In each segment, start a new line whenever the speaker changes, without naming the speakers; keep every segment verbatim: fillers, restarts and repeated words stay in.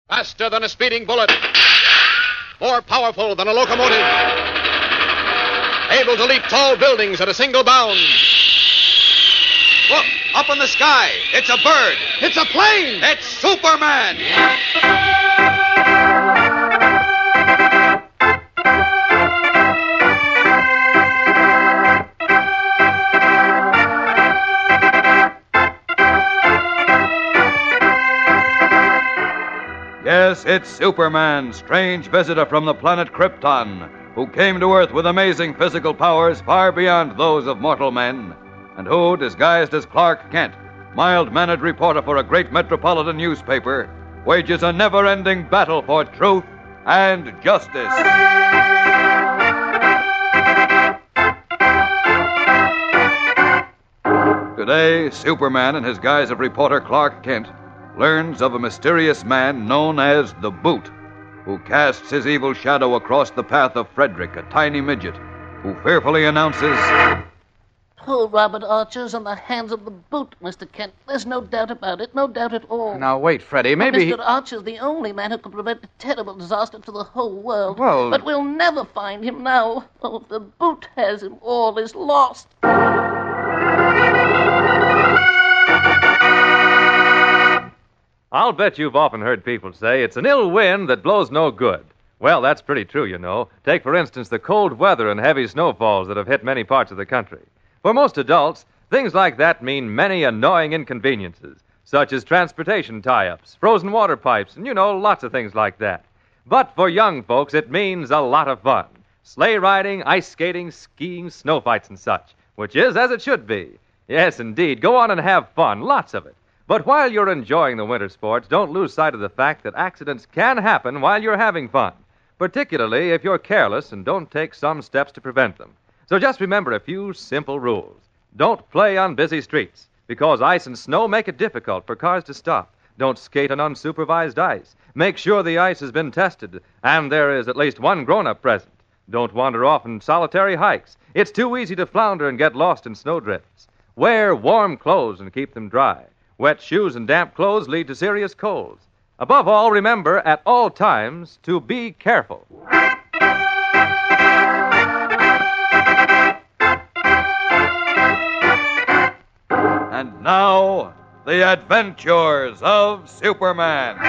Faster than a speeding bullet. More powerful than a locomotive. Able to leap tall buildings at a single bound.
Look, up in the sky. It's a bird.
It's a plane.
It's Superman.
Yes, it's Superman, strange visitor from the planet Krypton, who came to Earth with amazing physical powers far beyond those of mortal men, and who, disguised as Clark Kent, mild-mannered reporter for a great metropolitan newspaper, wages a never-ending battle for truth and justice. Today, Superman, in his guise of reporter Clark Kent, learns of a mysterious man known as the Boot, who casts his evil shadow across the path of Frederick, a tiny midget, who fearfully announces...
Poor Robert Archer's in the hands of the Boot, Mister Kent. There's no doubt about it, no doubt at all.
Now, wait, Freddie, maybe...
Mister Archer's the only man who could prevent a terrible disaster to the whole world.
Well...
But we'll never find him now. Oh, if the Boot has him, all is lost.
I'll bet you've often heard people say it's an ill wind that blows no good. Well, that's pretty true, you know. Take, for instance, the cold weather and heavy snowfalls that have hit many parts of the country. For most adults, things like that mean many annoying inconveniences, such as transportation tie-ups, frozen water pipes, and, you know, lots of things like that. But for young folks, it means a lot of fun. Sleigh riding, ice skating, skiing, snow fights, and such, which is as it should be. Yes, indeed. Go on and have fun, lots of it. But while you're enjoying the winter sports, don't lose sight of the fact that accidents can happen while you're having fun, particularly if you're careless and don't take some steps to prevent them. So just remember a few simple rules. Don't play on busy streets, because ice and snow make it difficult for cars to stop. Don't skate on unsupervised ice. Make sure the ice has been tested, and there is at least one grown-up present. Don't wander off on solitary hikes. It's too easy to flounder and get lost in snowdrifts. Wear warm clothes and keep them dry. Wet shoes and damp clothes lead to serious colds. Above all, remember at all times to be careful.
And now, the adventures of Superman.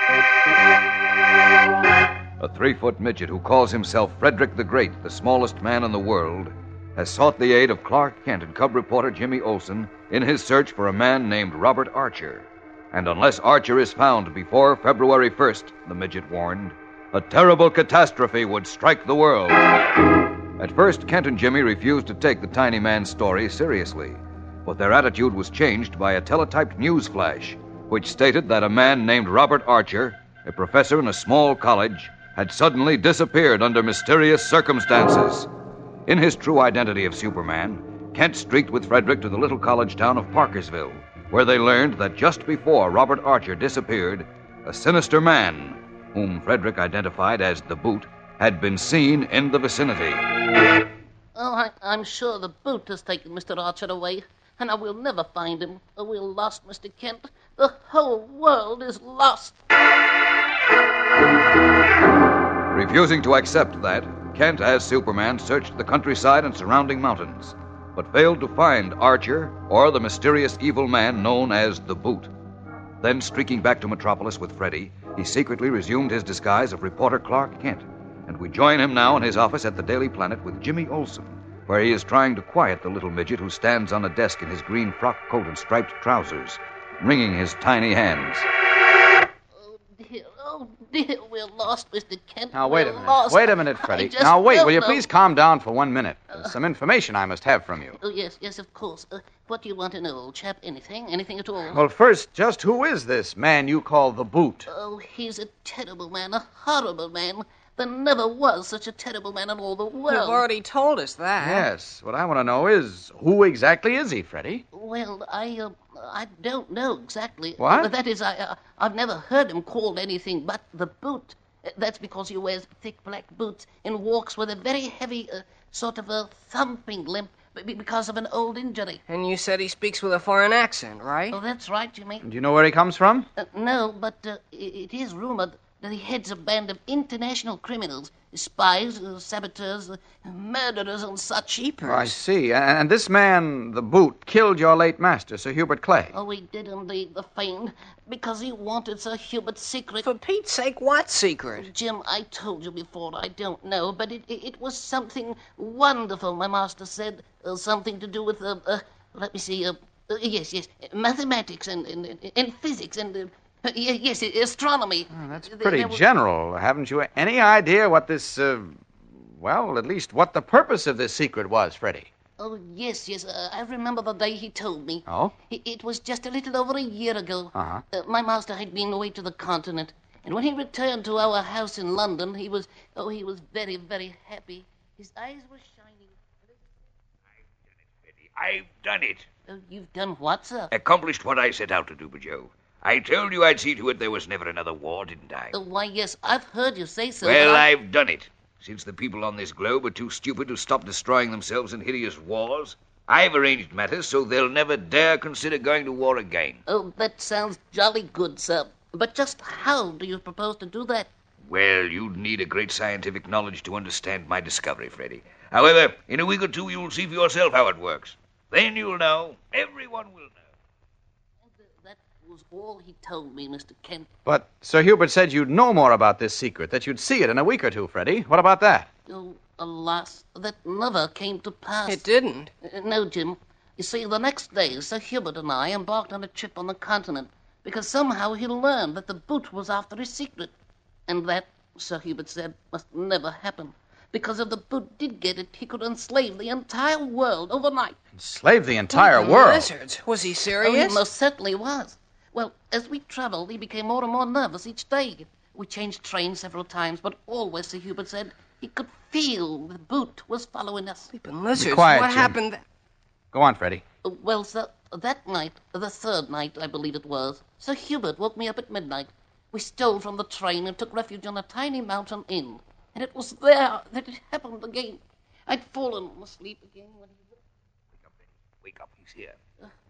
A three-foot midget who calls himself Frederick the Great, the smallest man in the world, has sought the aid of Clark Kent and cub reporter Jimmy Olsen in his search for a man named Robert Archer. And unless Archer is found before February first, the midget warned, a terrible catastrophe would strike the world. At first, Kent and Jimmy refused to take the tiny man's story seriously, but their attitude was changed by a teletyped news flash, which stated that a man named Robert Archer, a professor in a small college, had suddenly disappeared under mysterious circumstances. In his true identity of Superman, Kent streaked with Frederick to the little college town of Parkersville, where they learned that just before Robert Archer disappeared, a sinister man, whom Frederick identified as the Boot, had been seen in the vicinity.
Oh, I, I'm sure the Boot has taken Mister Archer away, and I will never find him. Oh, we're lost, Mister Kent. The whole world is lost.
Refusing to accept that, Kent, as Superman, searched the countryside and surrounding mountains, but failed to find Archer or the mysterious evil man known as the Boot. Then, streaking back to Metropolis with Freddie, he secretly resumed his disguise of reporter Clark Kent, and we join him now in his office at the Daily Planet with Jimmy Olsen, where he is trying to quiet the little midget who stands on a desk in his green frock coat and striped trousers, wringing his tiny hands.
Oh, dear, oh, dear, we're lost, Mister Kent.
Now, wait
we're
a minute.
Lost.
Wait a minute, Freddie.
I just
Now, wait,
don't
will you
know.
please calm down for one minute? There's some information I must have from you.
Oh, yes, yes, of course. Uh, what do you want to know, old chap? Anything? Anything at all?
Well, first, just who is this man you call the Boot?
Oh, he's a terrible man, a horrible man. There never was such a terrible man in all the world.
You've already told us that.
Yes. What I want to know is, who exactly is he, Freddie?
Well, I, uh, I don't know exactly.
What?
Uh, that is, I, uh, I've never heard him called anything but the Boot. Uh, That's because he wears thick black boots and walks with a very heavy, uh, sort of a thumping limp, b- because of an old injury.
And you said he speaks with a foreign accent, right?
Oh, that's right, Jimmy.
Do you know where he comes from?
Uh, no, but uh, it, it is rumored that he heads a band of international criminals, spies, uh, saboteurs, uh, murderers, and such.
Jeepers.
Oh, I see. And this man, the Boot, killed your late master, Sir Hubert Clay.
Oh, he did indeed, the fiend, because he wanted Sir Hubert's secret.
For Pete's sake, what secret?
Jim, I told you before, I don't know, but it, it, it was something wonderful, my master said. Uh, something to do with, uh, uh, let me see, uh, uh, yes, yes, mathematics and, and, and physics and... Uh, Uh, yes, astronomy.
Oh, that's
There-
pretty
there was-
general. Haven't you any idea what this, uh, well, at least what the purpose of this secret was, Freddie?
Oh, yes, yes. Uh, I remember the day he told me.
Oh?
It, it was just a little over a year ago.
Uh-huh.
Uh, my master had been away to the continent, and when he returned to our house in London, he was, oh, he was very, very happy. His eyes were shining.
I've done it.
Oh, you've done what, sir?
Accomplished what I set out to do, Joe. I told you I'd see to it there was never another war, didn't I?
Uh, why, yes, I've heard you say so.
well,
but I...
I've done it. Since the people on this globe are too stupid to stop destroying themselves in hideous wars, I've arranged matters so they'll never dare consider going to war again.
Oh, that sounds jolly good, sir. But just how do you propose to do that?
Well, you'd need a great scientific knowledge to understand my discovery, Freddie. However, in a week or two you'll see for yourself how it works. Then you'll know. Everyone will know.
That was all he told me, Mister Kent.
But Sir Hubert said you'd know more about this secret, that you'd see it in a week or two, Freddie. What about that?
Oh, alas, that never came to pass.
It didn't.
Uh, no, Jim. You see, the next day, Sir Hubert and I embarked on a trip on the continent because somehow he learned that the Boot was after his secret. And that, Sir Hubert said, must never happen. Because if the Boot did get it, he could enslave the entire world overnight.
Enslave the entire
The
world.
Lizards. Was he
Oh,
serious?
he most certainly was. Well, as we traveled, he became more and more nervous each day. We changed trains several times, but always, Sir Hubert said, he could feel the Boot was following us.
Sleeping lizards.
quiet,
what
Jim.
happened? th-
Go on, Freddie.
Uh, Well, sir, that night, the third night, I believe it was, Sir Hubert woke me up at midnight. We stole from the train and took refuge in a tiny mountain inn. And it was there that it happened again. I'd fallen asleep again when he...
Wake up, Freddie. Wake up. He's here.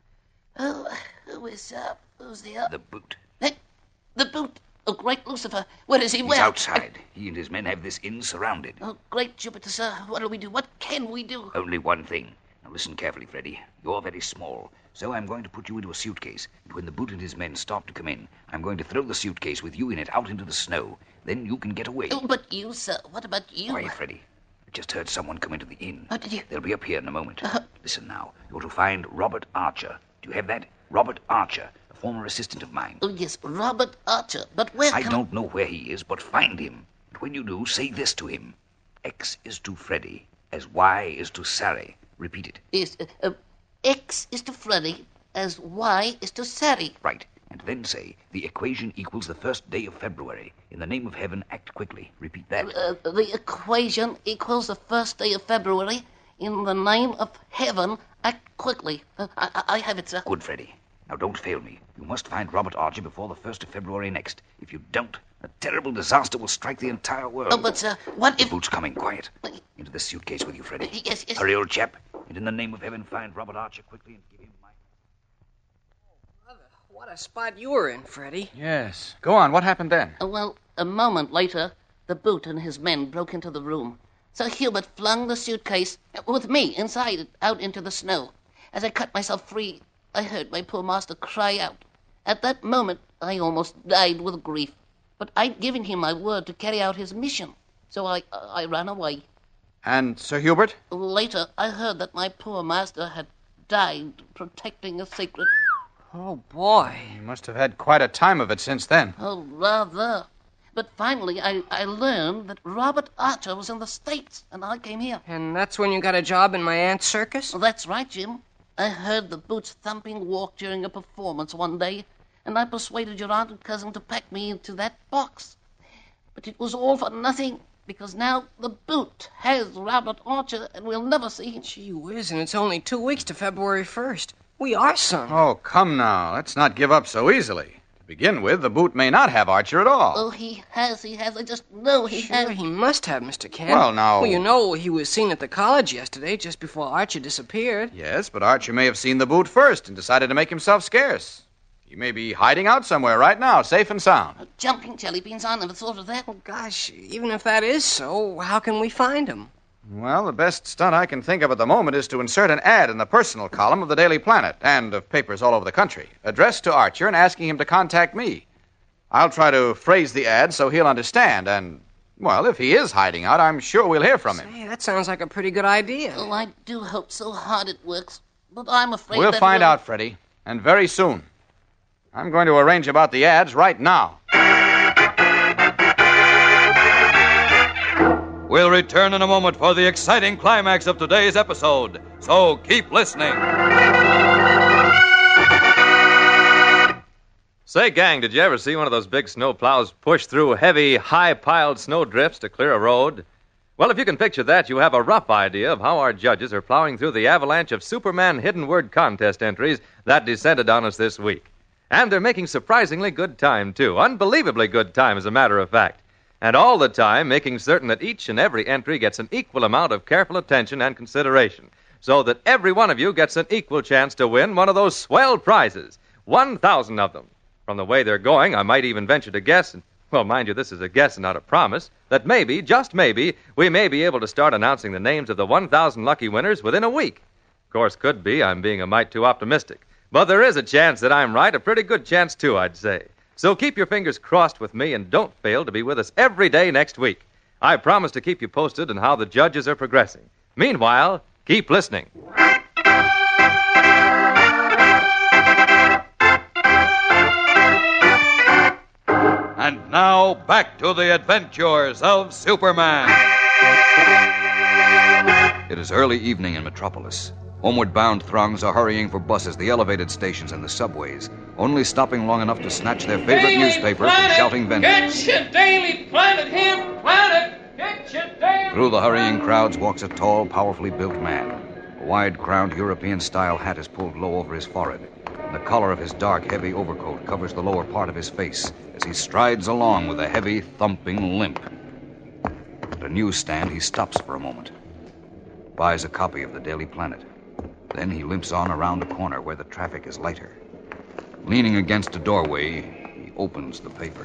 Oh, who is, uh, who's the... Uh,
The Boot.
the, the Boot. Oh, great Lucifer. Where is he?
He's
Where?
outside. He and his men have this inn surrounded.
Oh, great Jupiter, sir. What do we do? What can we do?
Only one thing. Now listen carefully, Freddie. You're very small, so I'm going to put you into a suitcase. And when the Boot and his men start to come in, I'm going to throw the suitcase with you in it out into the snow. Then you can get away.
Oh, but you, sir. What about you?
Quiet, Freddie. I just heard someone come into the inn.
Oh, did you?
They'll be up here in a moment.
Uh-huh.
Listen now. You're to find Robert Archer. Do you have that? Robert Archer, a former assistant of mine.
Oh, yes, Robert Archer. But where
I
can...
don't know where he is, but find him. And when you do, say this to him. X is to Freddie as Y is to Sari. Repeat it.
Yes, uh, uh, X is to Freddy as Y is to Sari.
Right. And then say, the equation equals the first day of February. In the name of heaven, act quickly. Repeat that.
Uh, the equation equals the first day of February. In the name of heaven, act quickly. Uh, I, I- I have it, sir.
Good, Freddie. Now don't fail me. You must find Robert Archer before the first of February next. If you don't, a terrible disaster will strike the entire world.
Oh, but, sir, what
The
if...
Boot's coming. Quiet. Into this suitcase with you, Freddie.
Yes, yes.
Hurry, old chap. And in the name of heaven, find Robert Archer quickly and give him my...
What a spot you were in, Freddie.
Yes. Go on. What happened then?
Uh, well, a moment later, the Boot and his men broke into the room. Sir Hubert flung the suitcase, uh, with me inside it, out into the snow. As I cut myself free, I heard my poor master cry out. At that moment, I almost died with grief. But I'd given him my word to carry out his mission, so I, I ran away.
And Sir Hubert?
Later, I heard that my poor master had died protecting a secret.
Oh, boy.
You must have had quite a time of it since then.
Oh, rather. But finally, I, I learned that Robert Archer was in the States, and I came here.
And that's when you got a job in my aunt's circus?
Well, that's right, Jim. I heard the Boot's thumping walk during a performance one day, and I persuaded your aunt and cousin to pack me into that box. But it was all for nothing, because now the Boot has Robert Archer, and we'll never see him.
Gee whiz, and it's only two weeks to February first. We are some.
Oh, come now. Let's not give up so easily. begin with, the boot may not have Archer at all.
Oh, he has, he has. I just know he
Sure,
has.
he must have, Mister Kent.
Well, now-
Well, you know, he was seen at the college yesterday, just before Archer disappeared.
Yes, but Archer may have seen the boot first and decided to make himself scarce. He may be hiding out somewhere right now, safe and sound.
Oh, jumping jelly beans, I never thought of that.
Well, gosh, even if that is so, how can we find him?
Well, the best stunt I can think of at the moment is to insert an ad in the personal column of the Daily Planet and of papers all over the country, addressed to Archer and asking him to contact me. I'll try to phrase the ad so he'll understand, and, well, if he is hiding out, I'm sure we'll hear from him.
Hey, that sounds like a pretty good idea.
Oh, I do hope so hard it works. But I'm afraid
We'll
that
find
it'll-
out, Freddie, and very soon. I'm going to arrange about the ads right now.
We'll return in a moment for the exciting climax of today's episode, so keep listening.
Say, gang, did you ever see one of those big snow plows push through heavy, high-piled snow drifts to clear a road? Well, if you can picture that, you have a rough idea of how our judges are plowing through the avalanche of Superman hidden word contest entries that descended on us this week. And they're making surprisingly good time, too. Unbelievably good time, as a matter of fact. And all the time making certain that each and every entry gets an equal amount of careful attention and consideration, so that every one of you gets an equal chance to win one of those swell prizes. one thousand of them. From the way they're going, I might even venture to guess, and, well, mind you, this is a guess and not a promise, that maybe, just maybe, we may be able to start announcing the names of the one thousand lucky winners within a week. Of course, could be. I'm being a mite too optimistic. But there is a chance that I'm right, a pretty good chance, too, I'd say. So keep your fingers crossed with me and don't fail to be with us every day next week. I promise to keep you posted on how the judges are progressing. Meanwhile, keep listening.
And now, back to the adventures of Superman.
It is early evening in Metropolis. Homeward bound throngs are hurrying for buses, the elevated stations, and the subways, only stopping long enough to snatch their favorite
Daily
newspaper from
Planet,
shouting vendors.
Get your Daily Planet here, Planet! Get your Daily
Through the hurrying crowds walks a tall, powerfully built man. A wide-crowned European-style hat is pulled low over his forehead, and the collar of his dark, heavy overcoat covers the lower part of his face as he strides along with a heavy, thumping limp. At a newsstand, he stops for a moment, buys a copy of the Daily Planet. Then he limps on around a corner where the traffic is lighter. Leaning against a doorway, he opens the paper.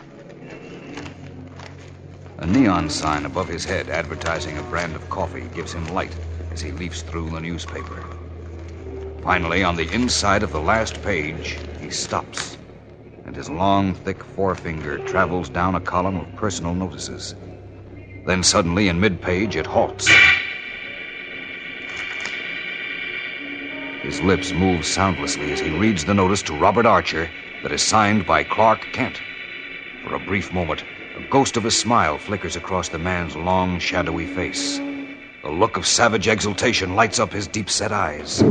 A neon sign above his head advertising a brand of coffee gives him light as he leafs through the newspaper. Finally, on the inside of the last page, he stops, and his long, thick forefinger travels down a column of personal notices. Then suddenly, in mid-page, it halts. His lips move soundlessly as he reads the notice to Robert Archer that is signed by Clark Kent. For a brief moment, a ghost of a smile flickers across the man's long, shadowy face. A look of savage exultation lights up his deep-set eyes.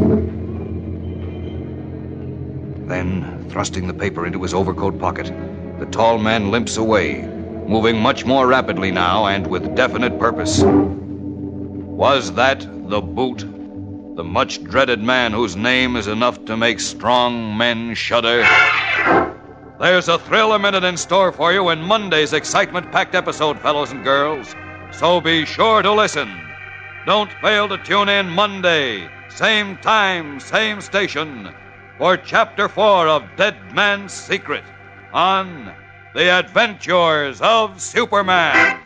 Then, thrusting the paper into his overcoat pocket, the tall man limps away, moving much more rapidly now and with definite purpose. Was that the Boot? The much-dreaded man whose name is enough to make strong men shudder? There's a thrill a minute in store for you in Monday's excitement-packed episode, fellows and girls. So be sure to listen. Don't fail to tune in Monday, same time, same station, for Chapter four of Dead Man's Secret on The Adventures of Superman.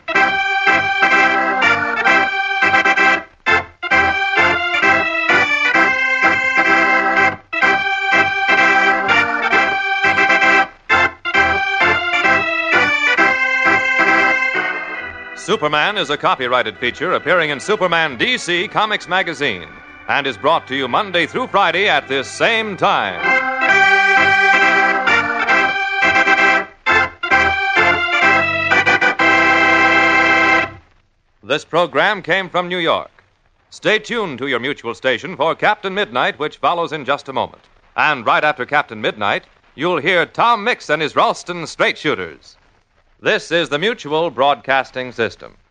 Superman is a copyrighted feature appearing in Superman D C Comics magazine and is brought to you Monday through Friday at this same time. This program came from New York. Stay tuned to your mutual station for Captain Midnight, which follows in just a moment. And right after Captain Midnight, you'll hear Tom Mix and his Ralston Straight Shooters. This is the Mutual Broadcasting System.